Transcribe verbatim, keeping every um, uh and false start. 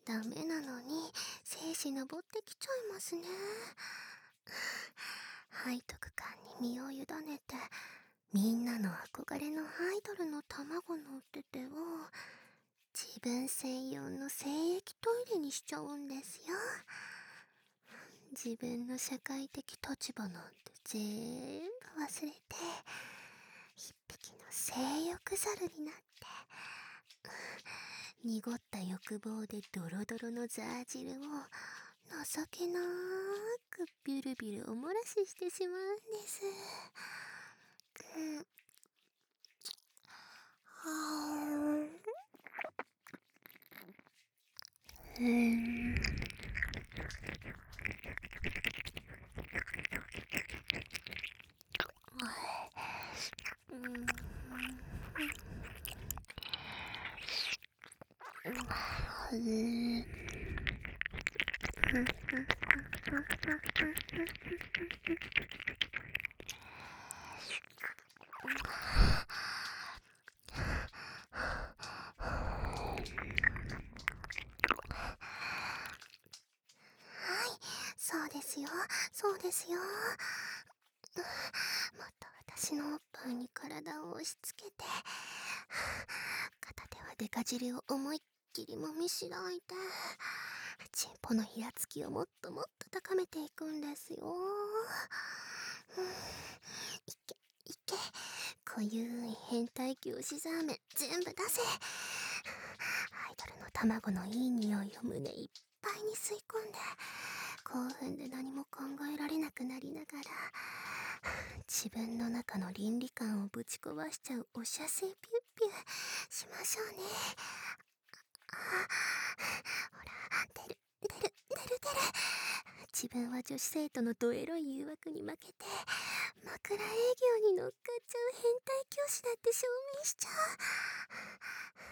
ダメなのに精子登ってきちゃいますね。背徳感に身を委ねて、みんなの憧れのアイドルの卵のお手手を自分専用の精液トイレにしちゃうんですよ。自分の社会的立場なんて全部忘れて、一匹の性欲猿になって、濁った欲望でドロドロのザー汁を情けなーくビュルビュルお漏らししてしまうんです。うん。はーうんうんうんそうですよ、そうですよ。もっと私のおっぱいに体を押し付けて、片手はデカ汁を思いっきりもみしらいて、チンポのひらつきをもっともっと高めていくんですよ。うん、いけいけ、濃ゆい変態教師ザーメン全部出せ。アイドルの卵のいい匂いを胸いっぱいに吸い込んで、興奮で何も考えられなくなりながら、自分の中の倫理観をぶち壊しちゃうおしゃせピュッピュしましょうね。あ、ほら、出る出る出る出る。自分は女子生徒のドエロい誘惑に負けて枕営業に乗っかっちゃう変態教師だって証明しちゃう。